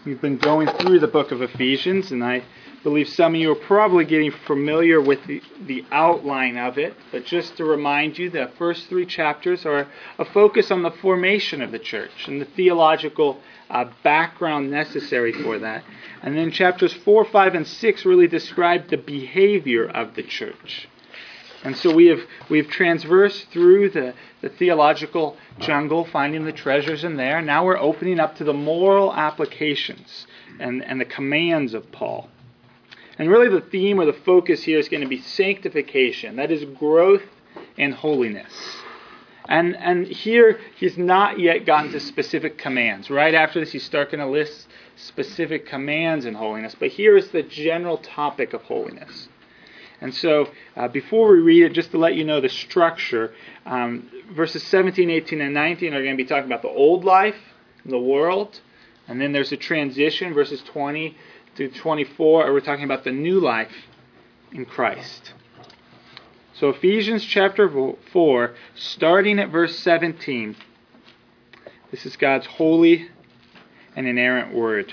We've been going through the book of Ephesians, and I believe some of you are probably getting familiar with the outline of it. But just to remind you, the first three chapters are a focus on the formation of the church and the theological background necessary for that. And then chapters 4, 5, and 6 really describe the behavior of the church. And so we've transversed through the theological jungle, finding the treasures in there. Now we're opening up to the moral applications and the commands of Paul. And really the theme or the focus here is going to be sanctification. That is growth in holiness. And here he's not yet gotten to specific commands. Right after this, he's starting to list specific commands in holiness. But here is the general topic of holiness. And so, before we read it, just to let you know the structure, verses 17, 18, and 19 are going to be talking about the old life, the world, and then there's a transition, verses 20 to 24, we're talking about the new life in Christ. So Ephesians chapter 4, starting at verse 17, this is God's holy and inerrant word.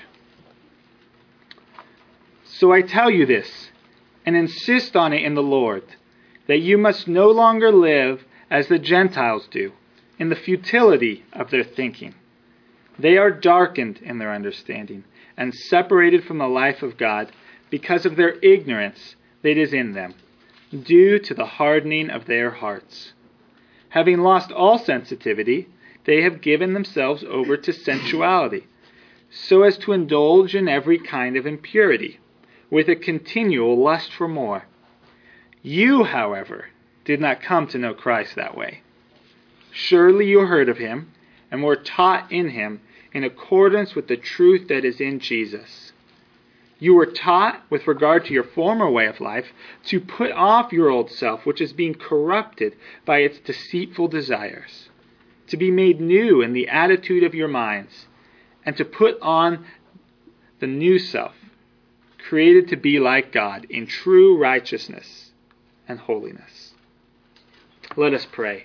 So I tell you this, and insist on it in the Lord, that you must no longer live as the Gentiles do, in the futility of their thinking. They are darkened in their understanding, and separated from the life of God, because of their ignorance that is in them, due to the hardening of their hearts. Having lost all sensitivity, they have given themselves over to sensuality, so as to indulge in every kind of impurity, with a continual lust for more. You, however, did not come to know Christ that way. Surely you heard of him, and were taught in him, in accordance with the truth that is in Jesus. You were taught, with regard to your former way of life, to put off your old self, which is being corrupted by its deceitful desires, to be made new in the attitude of your minds, and to put on the new self, created to be like God in true righteousness and holiness. Let us pray.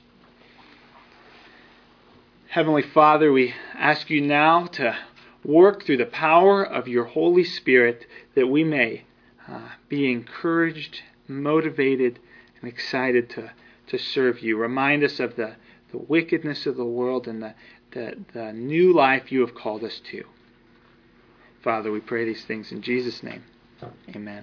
Heavenly Father, we ask you now to work through the power of your Holy Spirit that we may be encouraged, motivated, and excited to serve you. Remind us of the wickedness of the world and the new life you have called us to. Father, we pray these things in Jesus' name. Amen.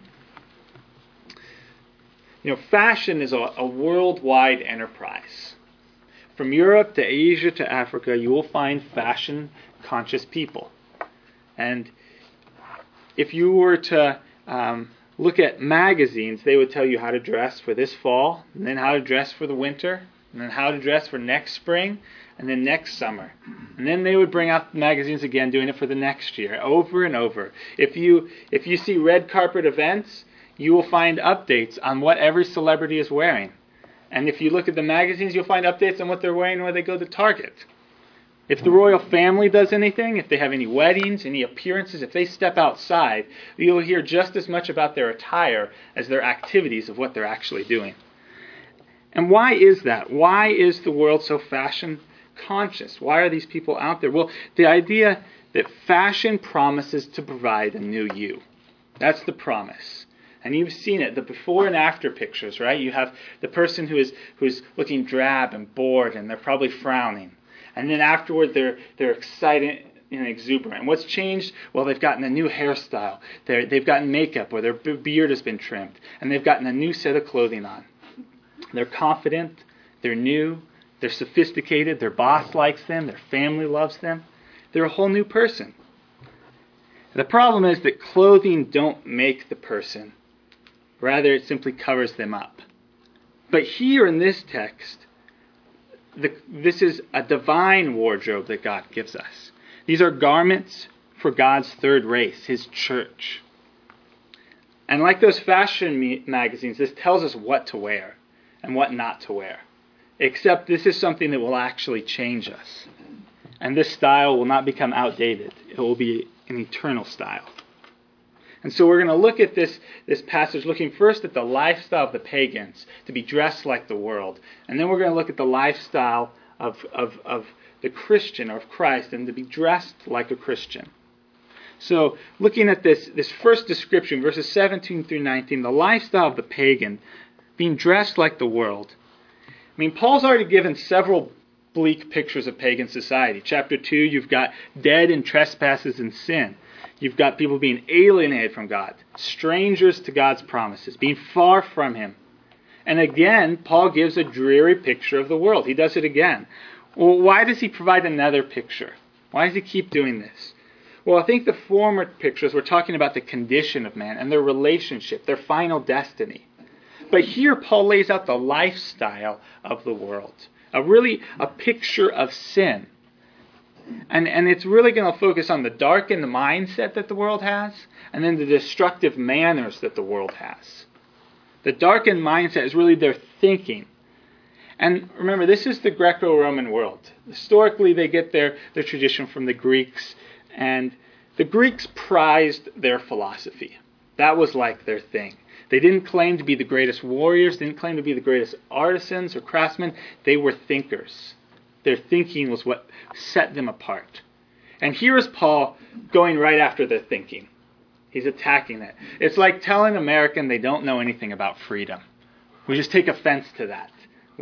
You know, fashion is a worldwide enterprise. From Europe to Asia to Africa, you will find fashion-conscious people. And if you were to look at magazines, they would tell you how to dress for this fall, and then how to dress for the winter, and then how to dress for next spring, and then next summer. And then they would bring out magazines again, doing it for the next year, over and over. If you see red carpet events, you will find updates on what every celebrity is wearing. And if you look at the magazines, you'll find updates on what they're wearing when they go to Target. If the royal family does anything, if they have any weddings, any appearances, if they step outside, you'll hear just as much about their attire as their activities of what they're actually doing. And why is that? Why is the world so fashion conscious? Why are these people out there? Well, the idea that fashion promises to provide a new you. That's the promise. And you've seen it, the before and after pictures, right? You have the person who's looking drab and bored, and they're probably frowning. And then afterward, they're excited and exuberant. And what's changed? Well, they've gotten a new hairstyle. They've gotten makeup, or their beard has been trimmed. And they've gotten a new set of clothing on. They're confident, they're new, they're sophisticated, their boss likes them, their family loves them. They're a whole new person. The problem is that clothing don't make the person. Rather, it simply covers them up. But here in this text, this is a divine wardrobe that God gives us. These are garments for God's third race, His church. And like those fashion magazines, this tells us what to wear and what not to wear. Except this is something that will actually change us. And this style will not become outdated. It will be an eternal style. And so we're going to look at this passage looking first at the lifestyle of the pagans, to be dressed like the world. And then we're going to look at the lifestyle of the Christian, or of Christ, and to be dressed like a Christian. So looking at this first description, verses 17 through 19, the lifestyle of the pagan, being dressed like the world. I mean, Paul's already given several bleak pictures of pagan society. Chapter 2, you've got dead in trespasses and sin. You've got people being alienated from God, strangers to God's promises, being far from Him. And again, Paul gives a dreary picture of the world. He does it again. Well, why does he provide another picture? Why does he keep doing this? Well, I think the former pictures were talking about the condition of man and their relationship, their final destiny. But here Paul lays out the lifestyle of the world, a picture of sin. And it's really going to focus on the darkened mindset that the world has, and then the destructive manners that the world has. The darkened mindset is really their thinking. And remember, this is the Greco-Roman world. Historically, they get their tradition from the Greeks, and the Greeks prized their philosophy. That was like their thing. They didn't claim to be the greatest warriors, didn't claim to be the greatest artisans or craftsmen. They were thinkers. Their thinking was what set them apart. And here is Paul going right after their thinking. He's attacking it. It's like telling an American they don't know anything about freedom. We just take offense to that.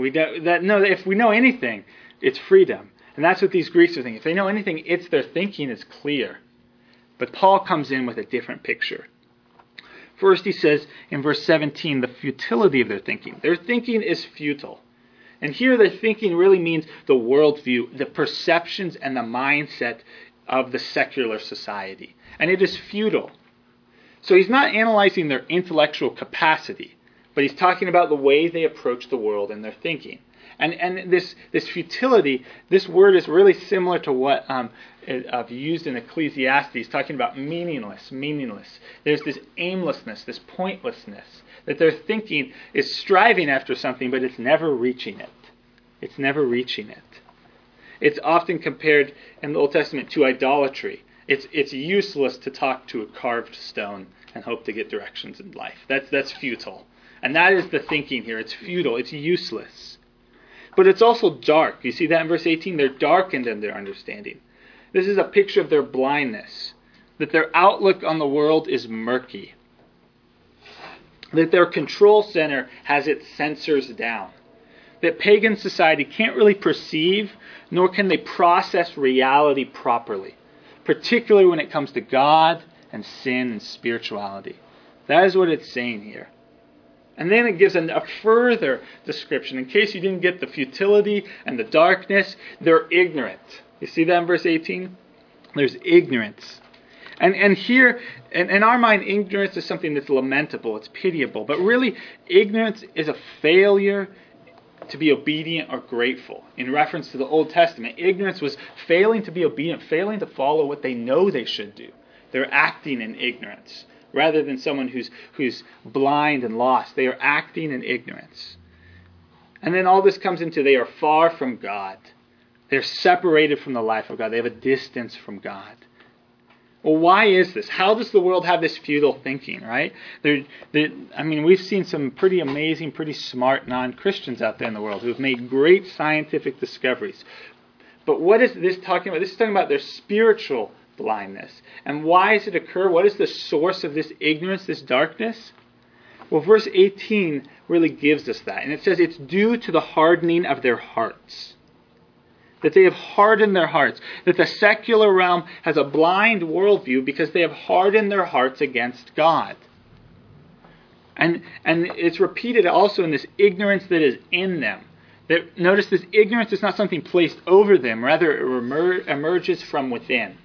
If we know anything, it's freedom. And that's what these Greeks are thinking. If they know anything, it's their thinking is clear. But Paul comes in with a different picture. First, he says in verse 17, the futility of their thinking. Their thinking is futile. And here their thinking really means the worldview, the perceptions and the mindset of the secular society. And it is futile. So he's not analyzing their intellectual capacity, but he's talking about the way they approach the world and their thinking. And this futility, this word is really similar to what I've used in Ecclesiastes, talking about meaningless. There's this aimlessness, this pointlessness, that their thinking is striving after something, but it's never reaching it. It's never reaching it. It's often compared in the Old Testament to idolatry. It's useless to talk to a carved stone and hope to get directions in life. That's futile. And that is the thinking here. It's futile. It's useless. But it's also dark. You see that in verse 18? They're darkened in their understanding. This is a picture of their blindness. That their outlook on the world is murky. That their control center has its sensors down. That pagan society can't really perceive, nor can they process reality properly. Particularly when it comes to God and sin and spirituality. That is what it's saying here. And then it gives a further description. In case you didn't get the futility and the darkness, they're ignorant. You see that in verse 18? There's ignorance. And here, in our mind, ignorance is something that's lamentable. It's pitiable. But really, ignorance is a failure to be obedient or grateful. In reference to the Old Testament, ignorance was failing to be obedient, failing to follow what they know they should do. They're acting in ignorance. Rather than someone who's blind and lost. They are acting in ignorance. And then all this comes into they are far from God. They're separated from the life of God. They have a distance from God. Well, why is this? How does the world have this futile thinking, right? We've seen some pretty amazing, pretty smart non-Christians out there in the world who have made great scientific discoveries. But what is this talking about? This is talking about their spiritual blindness. And why does it occur? What is the source of this ignorance, this darkness? Well, verse 18 really gives us that. And it says it's due to the hardening of their hearts. That they have hardened their hearts. That the secular realm has a blind worldview because they have hardened their hearts against God. And it's repeated also in this ignorance that is in them. That, notice this ignorance is not something placed over them. Rather, it emerges from within.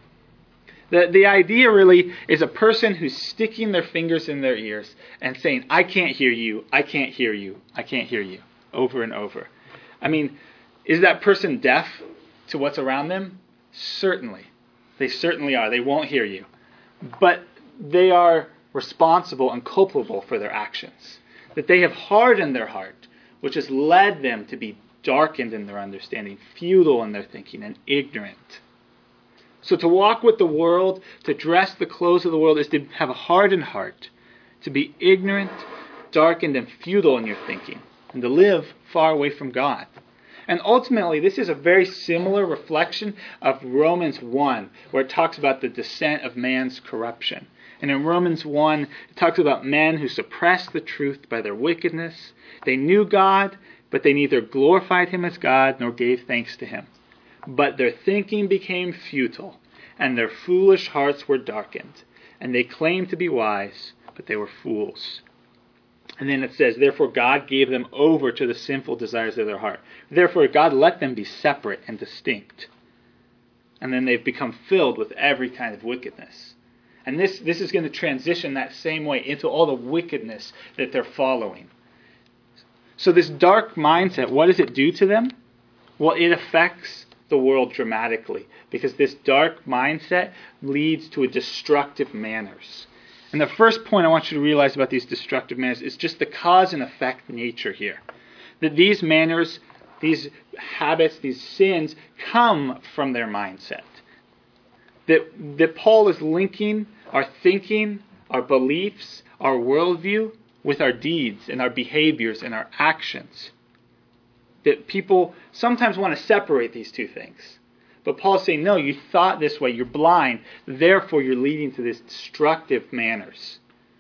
The idea really is a person who's sticking their fingers in their ears and saying, I can't hear you, I can't hear you, I can't hear you, over and over. I mean, is that person deaf to what's around them? Certainly. They certainly are. They won't hear you. But they are responsible and culpable for their actions. That they have hardened their heart, which has led them to be darkened in their understanding, futile in their thinking, and ignorant. So to walk with the world, to dress the clothes of the world, is to have a hardened heart, to be ignorant, darkened, and futile in your thinking, and to live far away from God. And ultimately, this is a very similar reflection of Romans 1, where it talks about the descent of man's corruption. And in Romans 1, it talks about men who suppressed the truth by their wickedness. They knew God, but they neither glorified him as God nor gave thanks to him. But their thinking became futile, and their foolish hearts were darkened. And they claimed to be wise, but they were fools. And then it says, therefore God gave them over to the sinful desires of their heart. Therefore God let them be separate and distinct. And then they've become filled with every kind of wickedness. And this is going to transition that same way into all the wickedness that they're following. So this dark mindset, what does it do to them? Well, it affects the world dramatically, because this dark mindset leads to a destructive manners. And the first point I want you to realize about these destructive manners is just the cause and effect nature here. That these manners, these habits, these sins come from their mindset. That Paul is linking our thinking, our beliefs, our worldview with our deeds and our behaviors and our actions. That people sometimes want to separate these two things. But Paul's saying, no, you thought this way, you're blind, therefore you're leading to this destructive manners.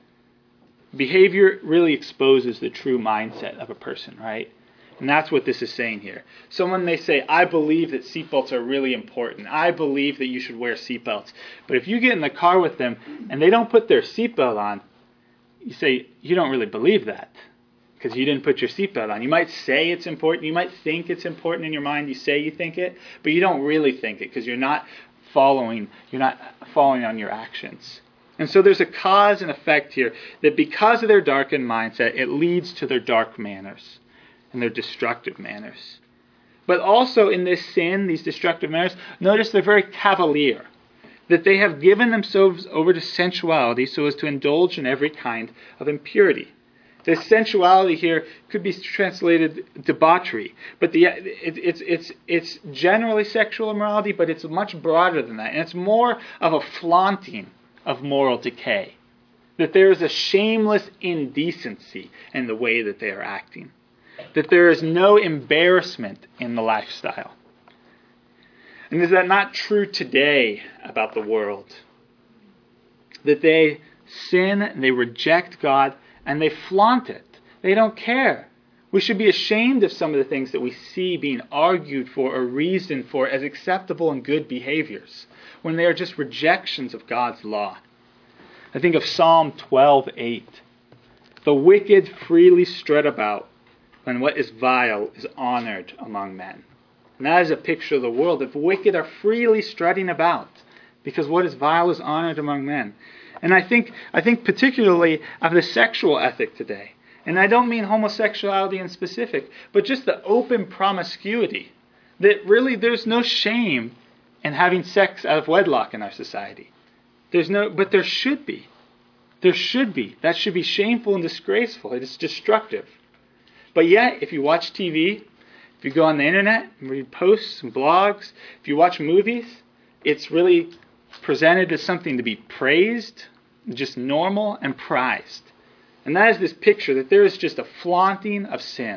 Behavior really exposes the true mindset of a person, right? And that's what this is saying here. Someone may say, I believe that seatbelts are really important. I believe that you should wear seatbelts. But if you get in the car with them and they don't put their seatbelt on, you say, you don't really believe that, because you didn't put your seatbelt on. You might say it's important. You might think it's important in your mind. You say you think it, but you don't really think it because you're not following on your actions. And so there's a cause and effect here that because of their darkened mindset, it leads to their dark manners and their destructive manners. But also in this sin, these destructive manners, notice they're very cavalier. That they have given themselves over to sensuality so as to indulge in every kind of impurity. The sensuality here could be translated debauchery, but it's generally sexual immorality, but it's much broader than that, and it's more of a flaunting of moral decay. That there is a shameless indecency in the way that they are acting. That there is no embarrassment in the lifestyle. And is that not true today about the world? That they sin, they reject God, and they flaunt it. They don't care. We should be ashamed of some of the things that we see being argued for or reasoned for as acceptable and good behaviors, when they are just rejections of God's law. I think of Psalm 12:8. The wicked freely strut about, when what is vile is honored among men. And that is a picture of the world. The wicked are freely strutting about, because what is vile is honored among men. And I think particularly of the sexual ethic today. And I don't mean homosexuality in specific, but just the open promiscuity. That really there's no shame in having sex out of wedlock in our society. But there should be. There should be. That should be shameful and disgraceful. It is destructive. But yet, if you watch TV, if you go on the internet and read posts and blogs, if you watch movies, it's really presented as something to be praised, just normal and prized. And that is this picture that there is just a flaunting of sin.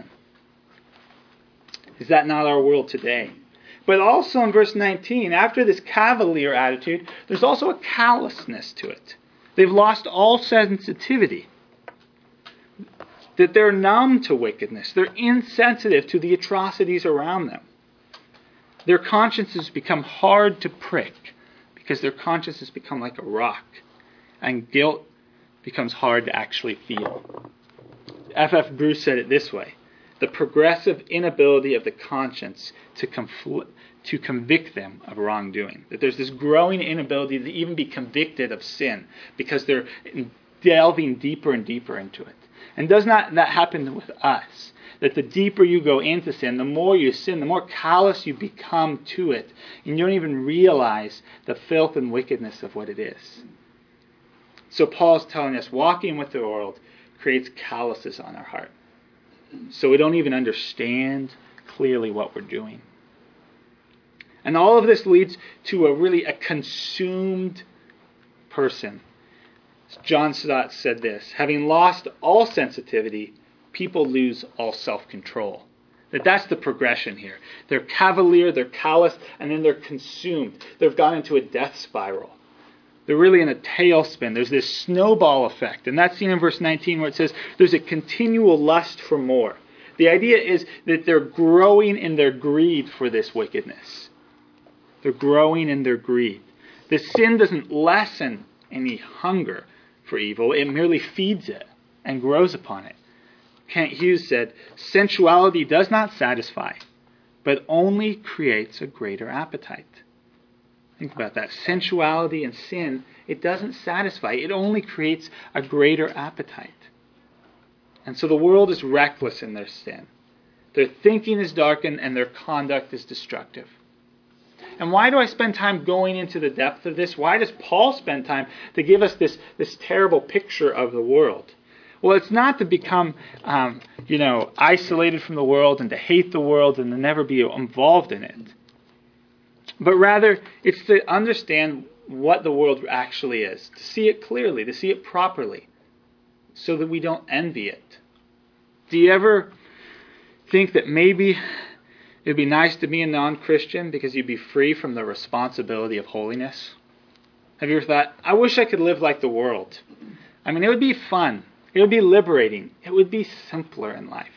Is that not our world today? But also in verse 19, after this cavalier attitude, there's also a callousness to it. They've lost all sensitivity. That they're numb to wickedness. They're insensitive to the atrocities around them. Their consciences become hard to prick because their consciences become like a rock. And guilt becomes hard to actually feel. F.F. Bruce said it this way: the progressive inability of the conscience to convict them of wrongdoing. That there's this growing inability to even be convicted of sin because they're delving deeper and deeper into it. And does not that happen with us? That the deeper you go into sin, the more you sin, the more callous you become to it. And you don't even realize the filth and wickedness of what it is. So Paul's telling us walking with the world creates calluses on our heart. So we don't even understand clearly what we're doing. And all of this leads to a consumed person. John Stott said this: having lost all sensitivity, people lose all self-control. That's the progression here. They're cavalier, they're callous, and then they're consumed. They've gone into a death spiral. They're really in a tailspin. There's this snowball effect. And that's seen in verse 19 where it says there's a continual lust for more. The idea is that they're growing in their greed for this wickedness. They're growing in their greed. The sin doesn't lessen any hunger for evil. It merely feeds it and grows upon it. Kent Hughes said, sensuality does not satisfy, but only creates a greater appetite. Think about that. Sensuality and sin, it doesn't satisfy. It only creates a greater appetite. And so the world is reckless in their sin. Their thinking is darkened and their conduct is destructive. And why do I spend time going into the depth of this? Why does Paul spend time to give us this terrible picture of the world? Well, it's not to become, isolated from the world and to hate the world and to never be involved in it. But rather, it's to understand what the world actually is, to see it clearly, to see it properly, so that we don't envy it. Do you ever think that maybe it'd be nice to be a non-Christian because you'd be free from the responsibility of holiness? Have you ever thought, I wish I could live like the world? I mean, it would be fun. It would be liberating. It would be simpler in life.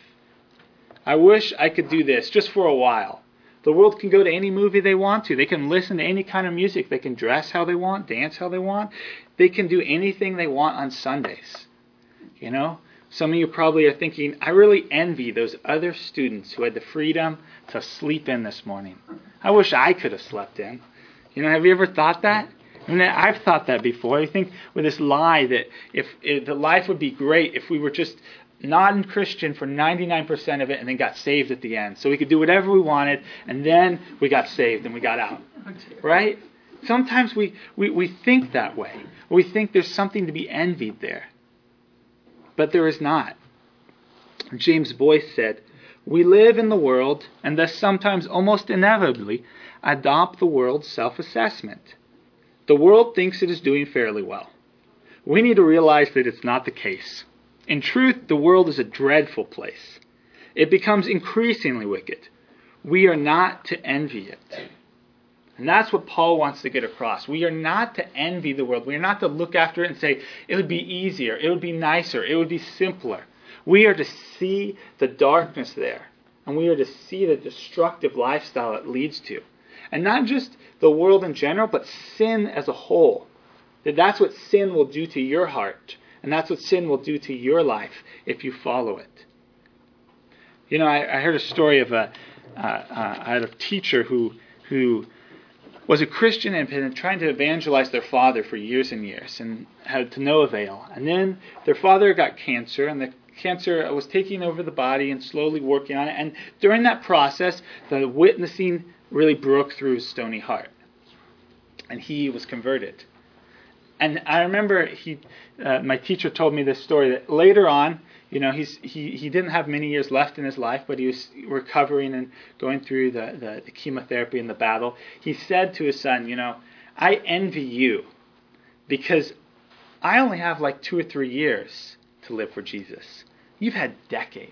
I wish I could do this just for a while. The world can go to any movie they want to. They can listen to any kind of music. They can dress how they want, dance how they want. They can do anything they want on Sundays. You know? Some of you probably are thinking, I really envy those other students who had the freedom to sleep in this morning. I wish I could have slept in. You know, have you ever thought that? I mean, I've thought that before. I think with this lie that if the life would be great if we were just non-Christian for 99% of it and then got saved at the end. So we could do whatever we wanted and then we got saved and we got out. Right? Sometimes we think that way. We think there's something to be envied there. But there is not. James Boyce said, we live in the world and thus sometimes almost inevitably adopt the world's self-assessment. The world thinks it is doing fairly well. We need to realize that it's not the case. In truth, the world is a dreadful place. It becomes increasingly wicked. We are not to envy it. And that's what Paul wants to get across. We are not to envy the world. We are not to look after it and say, it would be easier, it would be nicer, it would be simpler. We are to see the darkness there. And we are to see the destructive lifestyle it leads to. And not just the world in general, but sin as a whole. That's what sin will do to your heart. And that's what sin will do to your life if you follow it. You know, I heard a story of I had a teacher who was a Christian and had been trying to evangelize their father for years and years and had to no avail. And then their father got cancer, and the cancer was taking over the body and slowly working on it. And during that process, the witnessing really broke through his stony heart. And he was converted. And I remember my teacher told me this story that later on, you know, he didn't have many years left in his life, but he was recovering and going through the chemotherapy and the battle. He said to his son, you know, I envy you because I only have like 2 or 3 years to live for Jesus. You've had decades.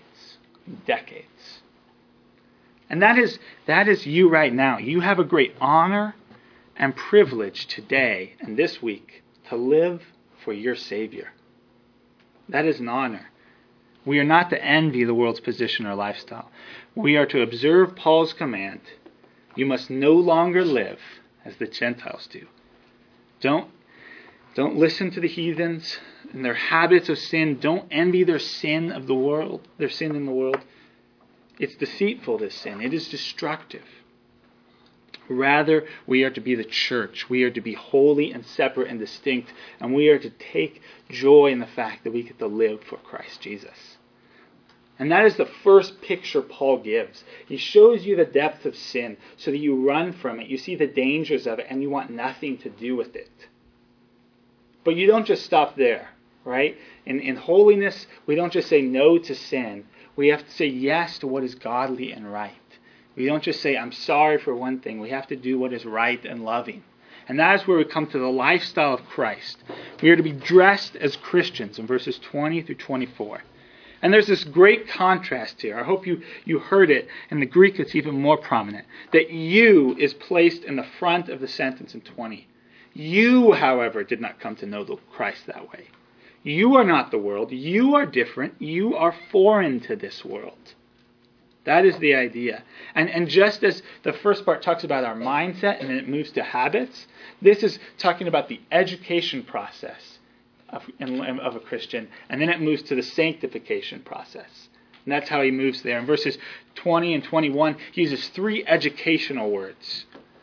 And that is you right now. You have a great honor and privilege today and this week to live for your Savior. That is an honor. We are not to envy the world's position or lifestyle. We are to observe Paul's command. You must no longer live as the Gentiles do. Don't listen to the heathens and their habits of sin. Don't envy their sin of the world, their sin in the world. It's deceitful, this sin. It is destructive. Rather, we are to be the church. We are to be holy and separate and distinct. And we are to take joy in the fact that we get to live for Christ Jesus. And that is the first picture Paul gives. He shows you the depth of sin so that you run from it. You see the dangers of it and you want nothing to do with it. But you don't just stop there, right? In holiness, we don't just say no to sin. We have to say yes to what is godly and right. We don't just say, I'm sorry for one thing. We have to do what is right and loving. And that is where we come to the lifestyle of Christ. We are to be dressed as Christians in verses 20 through 24. And there's this great contrast here. I hope you heard it. In the Greek, it's even more prominent. That you is placed in the front of the sentence in 20. You, however, did not come to know the Christ that way. You are not the world. You are different. You are foreign to this world. That is the idea. And just as the first part talks about our mindset and then it moves to habits, this is talking about the education process of a Christian, and then it moves to the sanctification process. And that's how he moves there. In verses 20 and 21, he uses 3 educational words.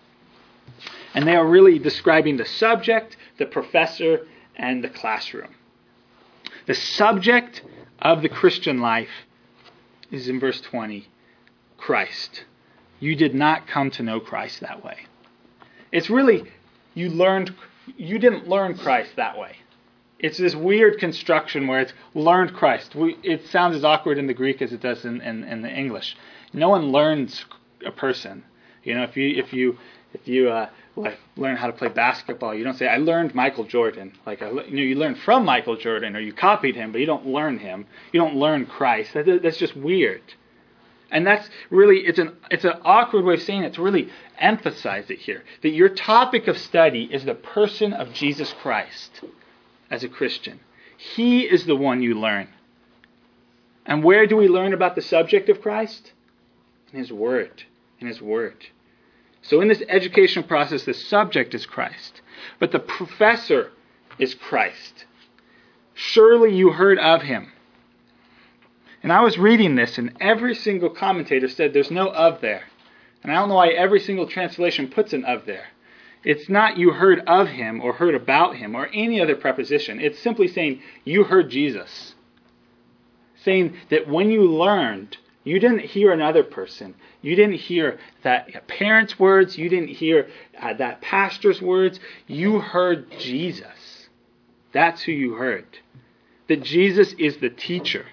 And they are really describing the subject, the professor, and the classroom. The subject of the Christian life is in verse 20, Christ. You did not come to know Christ that way. It's really, you didn't learn Christ that way. It's this weird construction where it's learned Christ. It sounds as awkward in the Greek as it does in the English. No one learns a person. If you learn how to play basketball, you don't say, I learned Michael Jordan. You learn from Michael Jordan, or you copied him, but you don't learn him. You don't learn Christ. That's just weird. And that's really, it's an awkward way of saying it to really emphasize it here. That your topic of study is the person of Jesus Christ as a Christian. He is the one you learn. And where do we learn about the subject of Christ? In His Word. In His Word. So in this education process, the subject is Christ. But the professor is Christ. Surely you heard of Him. And I was reading this, and every single commentator said there's no of there. And I don't know why every single translation puts an of there. It's not you heard of Him or heard about Him or any other preposition. It's simply saying you heard Jesus. Saying that when you learned, you didn't hear another person. You didn't hear that parent's words. You didn't hear that pastor's words. You heard Jesus. That's who you heard. That Jesus is the teacher.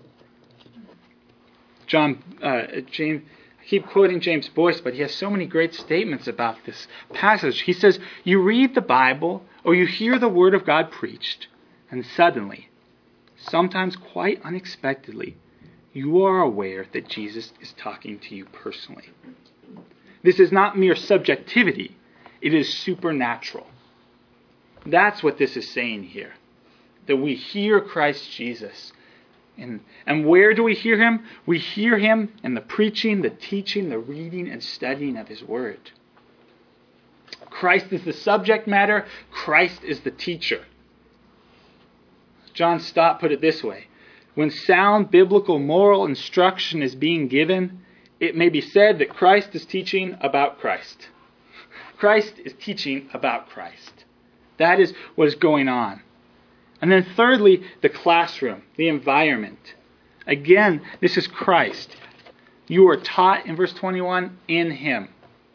James, I keep quoting James Boyce, but he has so many great statements about this passage. He says, you read the Bible or you hear the Word of God preached, and suddenly, sometimes quite unexpectedly, you are aware that Jesus is talking to you personally. This is not mere subjectivity. It is supernatural. That's what this is saying here. That we hear Christ Jesus. And where do we hear Him? We hear Him in the preaching, the teaching, the reading, and studying of His Word. Christ is the subject matter. Christ is the teacher. John Stott put it this way. When sound biblical moral instruction is being given, it may be said that Christ is teaching about Christ. Christ is teaching about Christ. That is what is going on. And then thirdly, the classroom, the environment. Again, this is Christ. You are taught, in verse 21, in Him,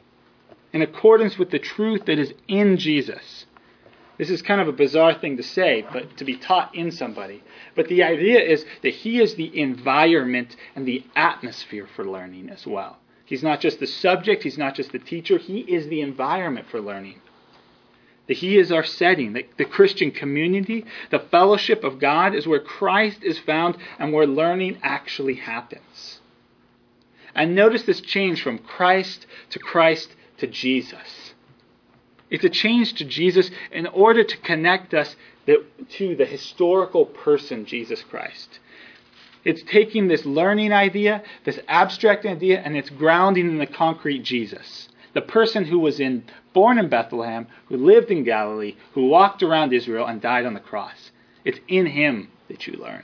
in accordance with the truth that is in Jesus. This is kind of a bizarre thing to say, but to be taught in somebody. But the idea is that He is the environment and the atmosphere for learning as well. He's not just the subject, He's not just the teacher, He is the environment for learning. That He is our setting. The Christian community, the fellowship of God is where Christ is found and where learning actually happens. And notice this change from Christ to Jesus. It's a change to Jesus in order to connect us to the historical person, Jesus Christ. It's taking this learning idea, this abstract idea, and it's grounding in the concrete Jesus. The person who was born in Bethlehem, who lived in Galilee, who walked around Israel and died on the cross. It's in Him that you learn.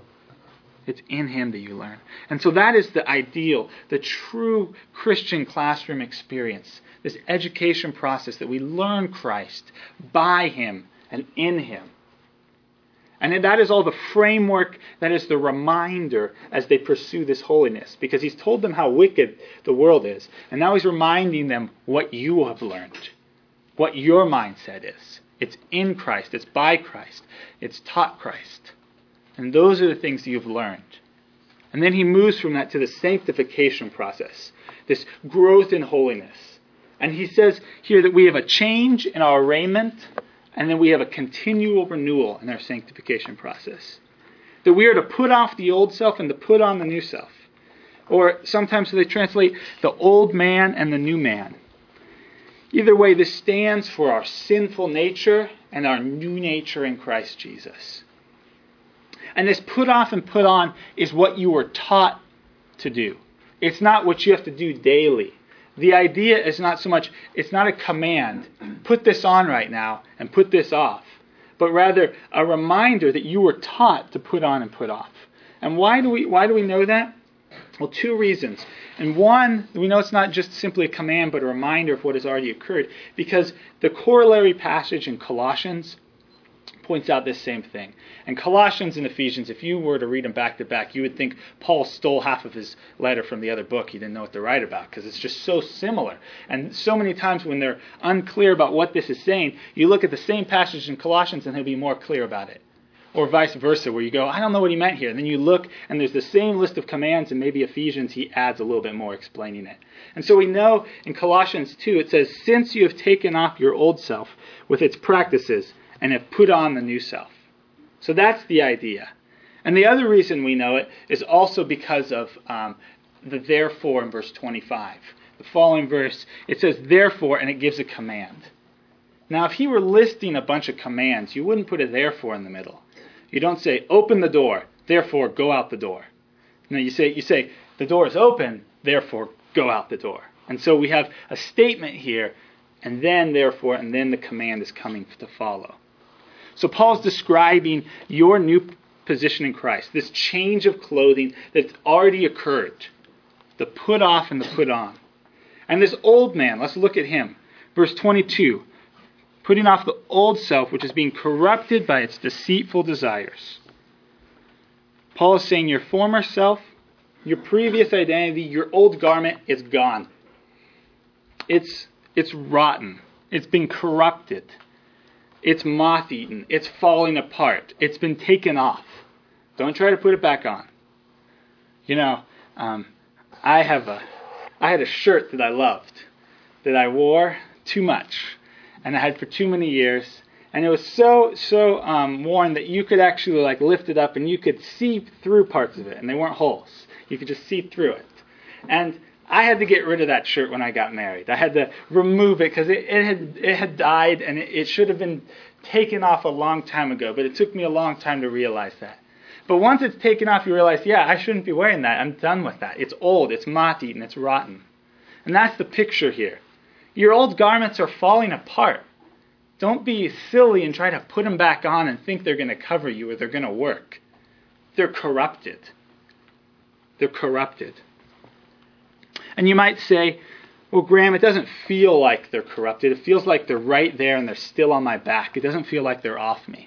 It's in Him that you learn. And so that is the ideal, the true Christian classroom experience. This education process that we learn Christ by Him and in Him. And that is all the framework, that is the reminder as they pursue this holiness. Because He's told them how wicked the world is. And now He's reminding them what you have learned. What your mindset is. It's in Christ. It's by Christ. It's taught Christ. And those are the things that you've learned. And then He moves from that to the sanctification process. This growth in holiness. And He says here that we have a change in our raiment. And then we have a continual renewal in our sanctification process. That we are to put off the old self and to put on the new self. Or sometimes they translate the old man and the new man. Either way, this stands for our sinful nature and our new nature in Christ Jesus. And this put off and put on is what you were taught to do. It's not what you have to do daily. The idea is not so much, it's not a command, put this on right now and put this off, but rather a reminder that you were taught to put on and put off. And why do we know that? Well, two reasons. And one, we know it's not just simply a command, but a reminder of what has already occurred, because the corollary passage in Colossians points out this same thing. And Colossians and Ephesians, if you were to read them back to back, you would think Paul stole half of his letter from the other book. He didn't know what to write about, because it's just so similar. And so many times when they're unclear about what this is saying, you look at the same passage in Colossians and he'll be more clear about it. Or vice versa, where you go, I don't know what he meant here. And then you look, and there's the same list of commands, and maybe Ephesians, he adds a little bit more explaining it. And so we know in Colossians 2, it says, since you have taken off your old self with its practices, and have put on the new self. So that's the idea. And the other reason we know it is also because of the therefore in verse 25. The following verse, it says therefore, and it gives a command. Now, if he were listing a bunch of commands, you wouldn't put a therefore in the middle. You don't say, open the door, therefore go out the door. No, you say, the door is open, therefore go out the door. And so we have a statement here, and then therefore, and then the command is coming to follow. So Paul's describing your new position in Christ, this change of clothing that's already occurred, the put off and the put on. And this old man, let's look at him. Verse 22. Putting off the old self, which is being corrupted by its deceitful desires. Paul is saying your former self, your previous identity, your old garment is gone. It's rotten. It's been corrupted. It's moth-eaten. It's falling apart. It's been taken off. Don't try to put it back on. You know, I had a shirt that I loved, that I wore too much. And I had for too many years, and it was so worn that you could actually like lift it up and you could see through parts of it, and they weren't holes. You could just see through it. And I had to get rid of that shirt when I got married. I had to remove it because it had died, and it should have been taken off a long time ago, but it took me a long time to realize that. But once it's taken off, you realize, yeah, I shouldn't be wearing that. I'm done with that. It's old, it's moth-eaten, it's rotten. And that's the picture here. Your old garments are falling apart. Don't be silly and try to put them back on and think they're going to cover you or they're going to work. They're corrupted. They're corrupted. And you might say, well, Graham, it doesn't feel like they're corrupted. It feels like they're right there and they're still on my back. It doesn't feel like they're off me.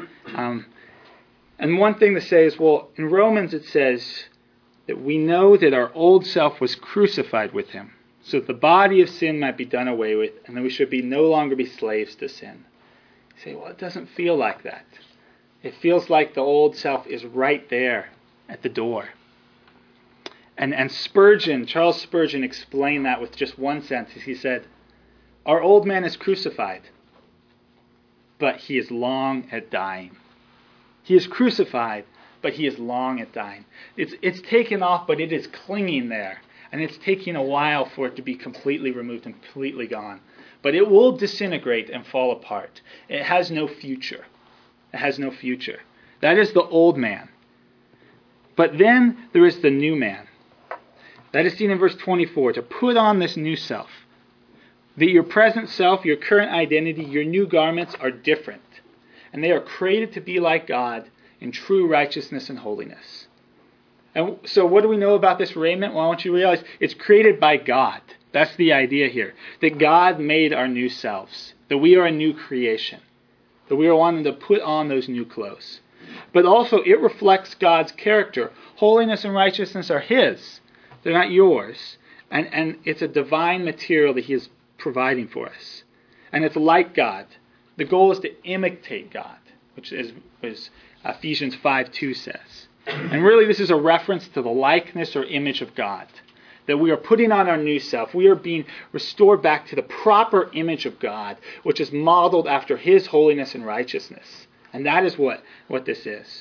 And one thing to say is, well, in Romans it says that we know that our old self was crucified with him, so that the body of sin might be done away with, and that we should no longer be slaves to sin. You say, well, it doesn't feel like that. It feels like the old self is right there at the door. And Spurgeon, Charles Spurgeon, explained that with just one sentence. He said, our old man is crucified, but he is long at dying. He is crucified, but he is long at dying. It's taken off, but it is clinging there. And it's taking a while for it to be completely removed and completely gone. But it will disintegrate and fall apart. It has no future. It has no future. That is the old man. But then there is the new man. That is seen in verse 24. To put on this new self. That your present self, your current identity, your new garments are different. And they are created to be like God in true righteousness and holiness. And so what do we know about this raiment? Well, I want you to realize it's created by God. That's the idea here. That God made our new selves. That we are a new creation. That we are wanting to put on those new clothes. But also it reflects God's character. Holiness and righteousness are His. They're not yours. And it's a divine material that He is providing for us. And it's like God. The goal is to imitate God, which is Ephesians 5:2 says. And really this is a reference to the likeness or image of God. That we are putting on our new self. We are being restored back to the proper image of God, which is modeled after His holiness and righteousness. And that is what this is.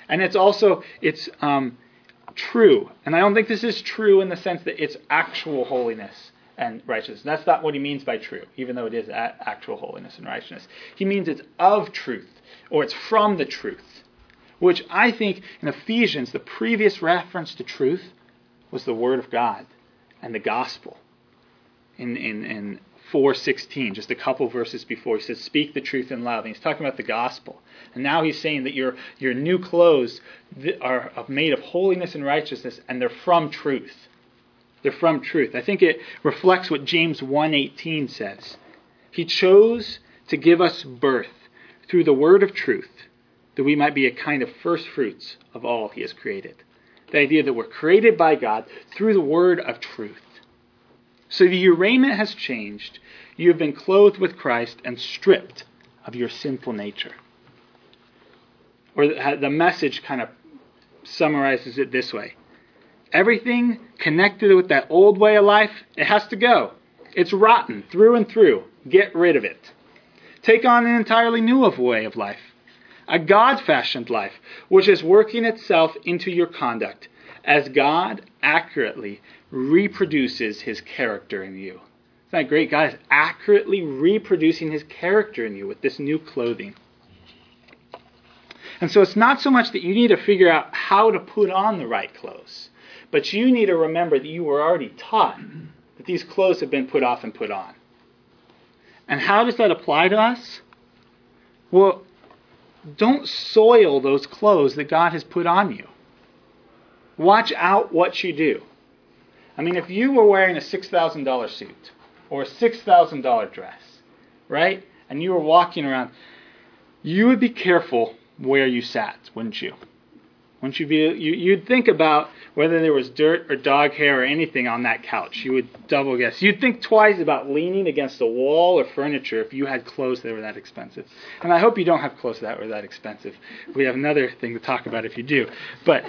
And it's true. And I don't think this is true in the sense that it's actual holiness and righteousness. That's not what he means by true, even though it is actual holiness and righteousness. He means it's of truth, or it's from the truth, which I think in Ephesians, the previous reference to truth was the Word of God and the gospel. In 4:16, just a couple verses before, he says, speak the truth in love. And he's talking about the gospel. And now he's saying that your new clothes are made of holiness and righteousness, and they're from truth. They're from truth. I think it reflects what James 1:18 says. He chose to give us birth through the word of truth, that we might be a kind of first fruits of all he has created. The idea that we're created by God through the word of truth. So your raiment has changed. You have been clothed with Christ and stripped of your sinful nature. Or the Message kind of summarizes it this way. Everything connected with that old way of life, it has to go. It's rotten through and through. Get rid of it. Take on an entirely new way of life. A God-fashioned life, which is working itself into your conduct as God accurately reproduces his character in you. Isn't that great? God is accurately reproducing his character in you with this new clothing. And so it's not so much that you need to figure out how to put on the right clothes, but you need to remember that you were already taught that these clothes have been put off and put on. And how does that apply to us? Well, don't soil those clothes that God has put on you. Watch out what you do. I mean, if you were wearing a $6,000 suit or a $6,000 dress, right, and you were walking around, you would be careful where you sat, wouldn't you? Wouldn't you be? You'd think about whether there was dirt or dog hair or anything on that couch. You would double guess. You'd think twice about leaning against a wall or furniture if you had clothes that were that expensive. And I hope you don't have clothes that were that expensive. We have another thing to talk about if you do. But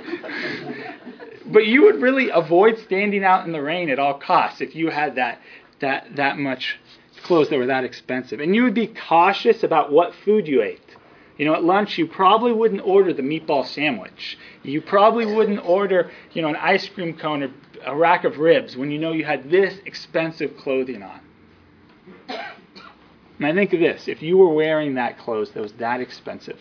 you would really avoid standing out in the rain at all costs if you had that much clothes that were that expensive. And you would be cautious about what food you ate. You know, at lunch, you probably wouldn't order the meatball sandwich. You probably wouldn't order, an ice cream cone or a rack of ribs when you know you had this expensive clothing on. And I think of this. If you were wearing that clothes that was that expensive,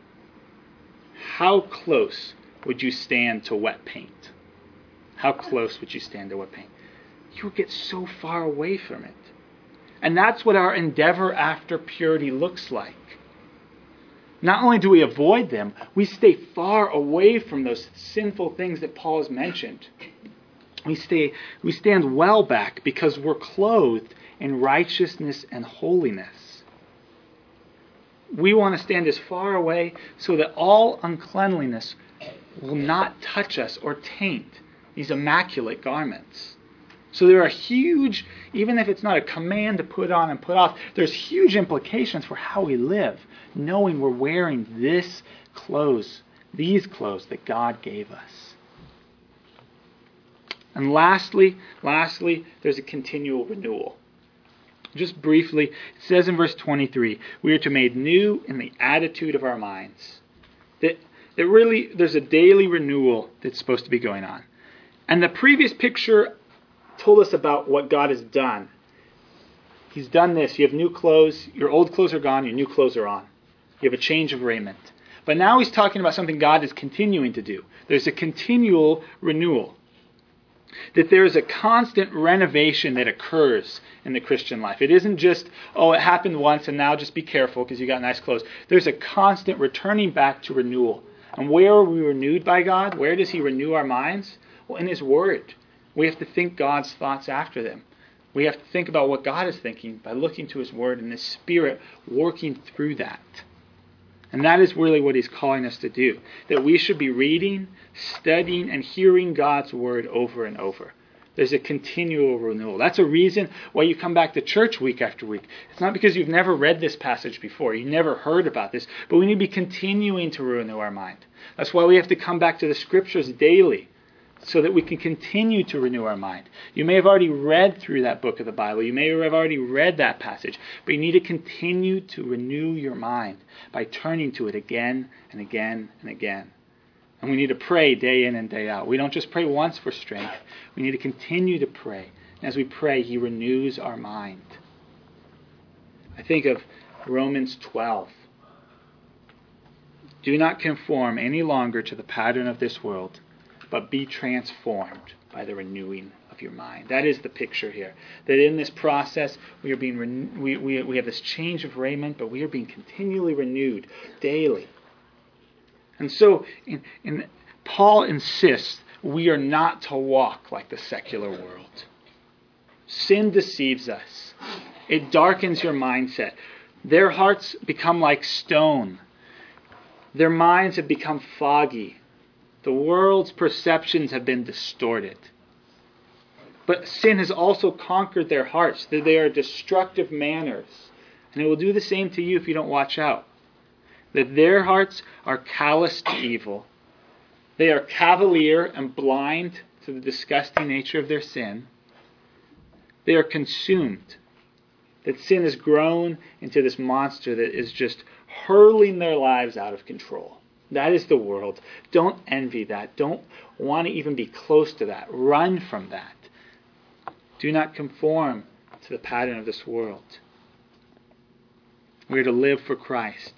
how close would you stand to wet paint? How close would you stand to wet paint? You would get so far away from it. And that's what our endeavor after purity looks like. Not only do we avoid them, we stay far away from those sinful things that Paul has mentioned. We stand well back because we're clothed in righteousness and holiness. We want to stand as far away so that all uncleanliness will not touch us or taint these immaculate garments. So there are huge, even if it's not a command to put on and put off, there's huge implications for how we live, knowing we're wearing these clothes that God gave us. And lastly, there's a continual renewal. Just briefly, it says in verse 23, we are to be made new in the attitude of our minds. That really, there's a daily renewal that's supposed to be going on. And the previous picture told us about what God has done. He's done this. You have new clothes. Your old clothes are gone. Your new clothes are on. You have a change of raiment. But now he's talking about something God is continuing to do. There's a continual renewal. That there is a constant renovation that occurs in the Christian life. It isn't just, it happened once and now just be careful because you got nice clothes. There's a constant returning back to renewal. And where are we renewed by God? Where does he renew our minds? Well, in his word. We have to think God's thoughts after them. We have to think about what God is thinking by looking to his word and his Spirit working through that. And that is really what he's calling us to do. That we should be reading, studying, and hearing God's word over and over. There's a continual renewal. That's a reason why you come back to church week after week. It's not because you've never read this passage before. You never heard about this. But we need to be continuing to renew our mind. That's why we have to come back to the scriptures daily, so that we can continue to renew our mind. You may have already read through that book of the Bible. You may have already read that passage. But you need to continue to renew your mind by turning to it again and again and again. And we need to pray day in and day out. We don't just pray once for strength. We need to continue to pray. And as we pray, He renews our mind. I think of Romans 12. Do not conform any longer to the pattern of this world, but be transformed by the renewing of your mind. That is the picture here. That in this process, we are being we have this change of raiment, but we are being continually renewed daily. And so, Paul insists we are not to walk like the secular world. Sin deceives us. It darkens your mindset. Their hearts become like stone. Their minds have become foggy. The world's perceptions have been distorted. But sin has also conquered their hearts. That they are destructive manners. And it will do the same to you if you don't watch out. That their hearts are callous to evil. They are cavalier and blind to the disgusting nature of their sin. They are consumed. That sin has grown into this monster that is just hurling their lives out of control. That is the world. Don't envy that. Don't want to even be close to that. Run from that. Do not conform to the pattern of this world. We are to live for Christ.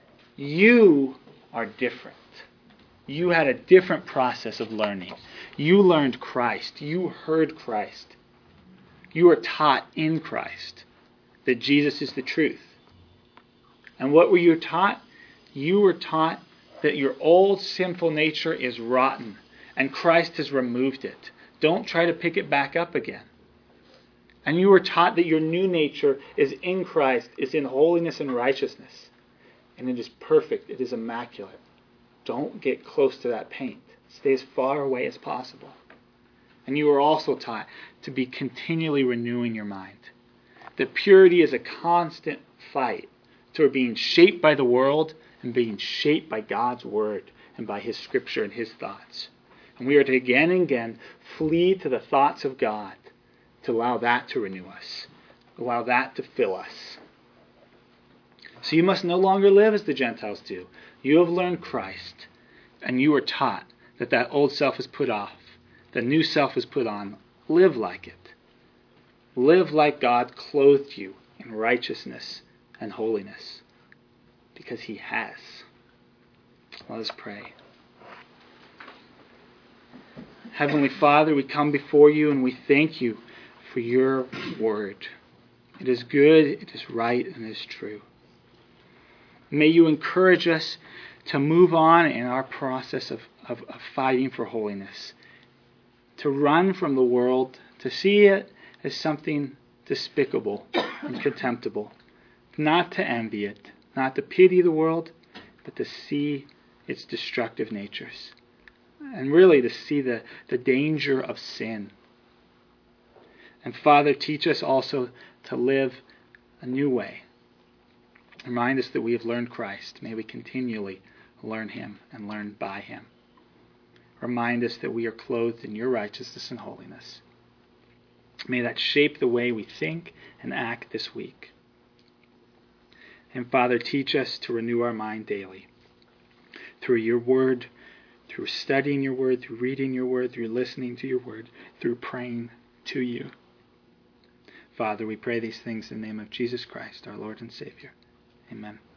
You are different. You had a different process of learning. You learned Christ. You heard Christ. You are taught in Christ that Jesus is the truth. And what were you taught? You were taught that your old sinful nature is rotten and Christ has removed it. Don't try to pick it back up again. And you were taught that your new nature is in Christ, is in holiness and righteousness. And it is perfect. It is immaculate. Don't get close to that paint. Stay as far away as possible. And you are also taught to be continually renewing your mind. That purity is a constant fight toward being shaped by the world and being shaped by God's Word and by His Scripture and His thoughts. And we are to again and again flee to the thoughts of God to allow that to renew us. Allow that to fill us. So you must no longer live as the Gentiles do. You have learned Christ, and you are taught that that old self is put off. The new self is put on. Live like it. Live like God clothed you in righteousness and holiness, because He has. Let us pray. Heavenly Father, we come before you and we thank you for your word. It is good, it is right, and it is true. May you encourage us to move on in our process of fighting for holiness. To run from the world, to see it as something despicable and contemptible. Not to envy it, not to pity the world, but to see its destructive natures. And really to see the danger of sin. And Father, teach us also to live a new way. Remind us that we have learned Christ. May we continually learn Him and learn by Him. Remind us that we are clothed in your righteousness and holiness. May that shape the way we think and act this week. And Father, teach us to renew our mind daily. Through your word, through studying your word, through reading your word, through listening to your word, through praying to you. Father, we pray these things in the name of Jesus Christ, our Lord and Savior. Amen.